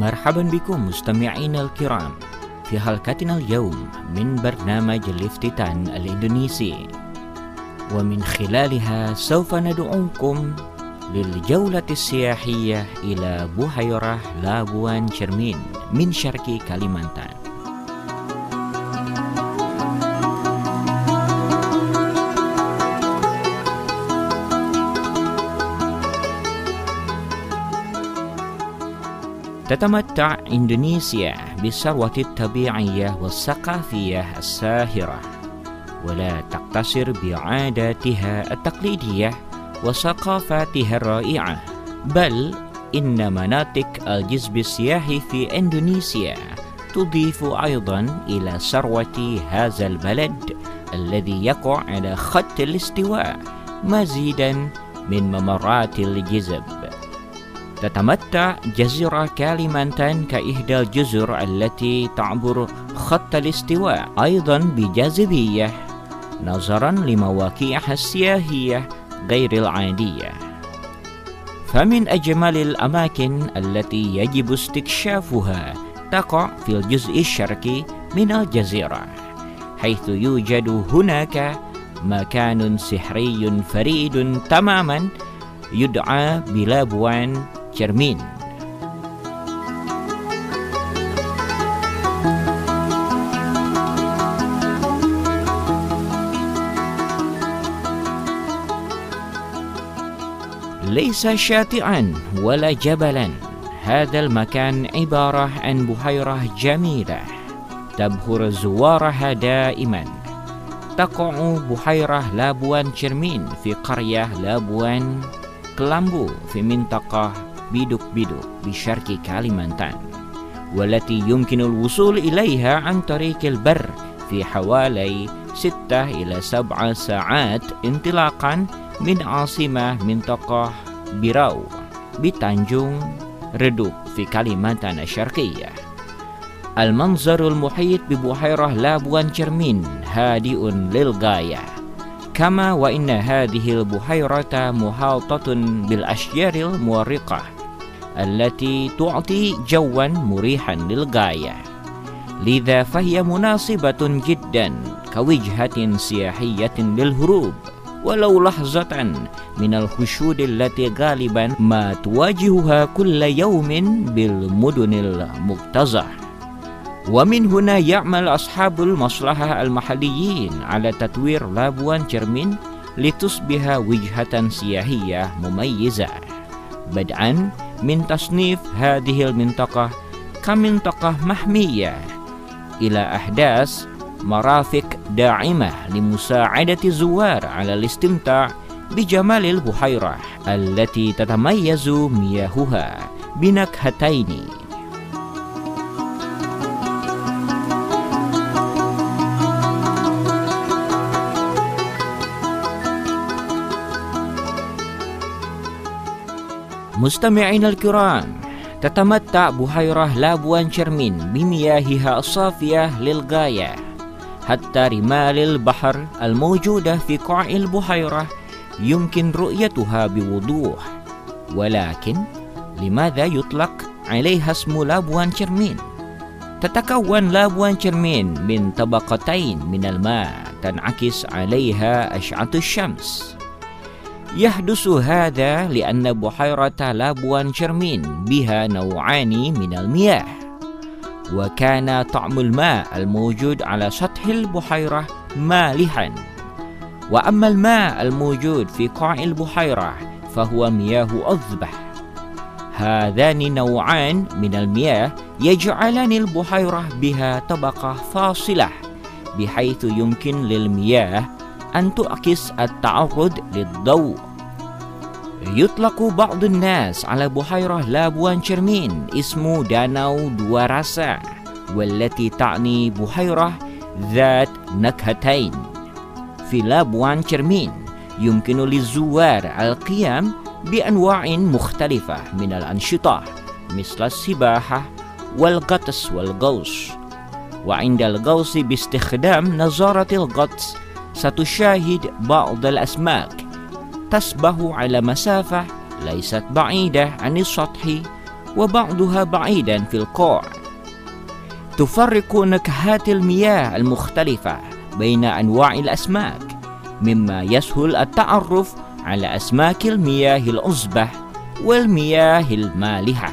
مرحبا بكم مستمعينا الكرام في حلقتنا اليوم من برنامج الافتتان الإندونيسي، ومن خلالها سوف ندعوكم للجولة السياحية إلى بحيرة لابوان cermin من شرق كاليمانتان. تتمتع إندونيسيا بالثروة الطبيعية والثقافية الساهرة، ولا تقتصر بعاداتها التقليدية وثقافاتها الرائعة، بل إن مناطق الجذب السياحي في إندونيسيا تضيف أيضا إلى ثروة هذا البلد الذي يقع على خط الاستواء مزيدا من ممرات الجذب. تتمتع جزيرة كاليمانتان كإحدى الجزر التي تعبر خط الاستواء أيضا بجاذبية نظرا لمواقعها السياحية غير العادية. فمن أجمل الأماكن التي يجب استكشافها تقع في الجزء الشرقي من الجزيرة، حيث يوجد هناك مكان سحري فريد تماما يدعى بلابوان cermin. ليس شاطئا ولا جبلا، هذا المكان عبارة عن بحيرة جميلة تبهر زوارها دائما. تقع بحيرة لابوان cermin في قرية لابوان كلامبو في منطقة بيدوك بشرق كاليمانتان، والتي يمكن الوصول إليها عن طريق البر في حوالي 6 إلى 7 ساعات انطلاقا من عاصمة منطقة بيراو بتانجون ردوك في كاليمانتان الشرقية. المنظر المحيط ببحيرة لابوان cermin هادئ للغاية، كما وإن هذه البحيرة محاطة بالأشجار المورقة التي تعطي جوا مريحا للغاية، لذا فهي مناسبة جدا كوجهة سياحية للهروب ولو لحظة من الحشود التي غالبا ما تواجهها كل يوم بالمدن المكتظة. ومن هنا يعمل أصحاب المصلحة المحليين على تطوير لابوان cermin لتصبح وجهة سياحية مميزة، بدءا من تصنيف هذه المنطقة كمنطقة محمية إلى إحداث مرافق داعمة لمساعدة الزوار على الاستمتاع بجمال البحيرة التي تتميز مياهها بنكهتين. مستمعينا الكرام، تتمتع بحيرة لابوان cermin بمياهها الصافية للغاية، حتى رمال البحر الموجودة في قاع البحيرة يمكن رؤيتها بوضوح. ولكن لماذا يطلق عليها اسم لابوان cermin؟ تتكون لابوان cermin من طبقتين من الماء تنعكس عليها أشعة الشمس. يحدث هذا لأن بحيرة لابوان cermin بها نوعان من المياه، وكان طعم الماء الموجود على سطح البحيرة مالحا، وأما الماء الموجود في قاع البحيرة فهو مياه أذبح. هذان نوعان من المياه يجعلان البحيرة بها طبقة فاصلة، بحيث يمكن للمياه أن تعكس التعرض للضوء. يطلق بعض الناس على بحيرة لابوان cermin اسم داناو دوا راسا، والتي تعني بحيرة ذات نكهتين. في لابوان cermin يمكن للزوار القيام بأنواع مختلفة من الأنشطة مثل السباحة والغطس والغوص، وعند الغوص باستخدام نظارة الغطس ستشاهد بعض الأسماك تسبح على مسافة ليست بعيدة عن السطح وبعضها بعيدا في القاع. تفرق نكهات المياه المختلفة بين أنواع الأسماك، مما يسهل التعرف على أسماك المياه العذبة والمياه المالحة.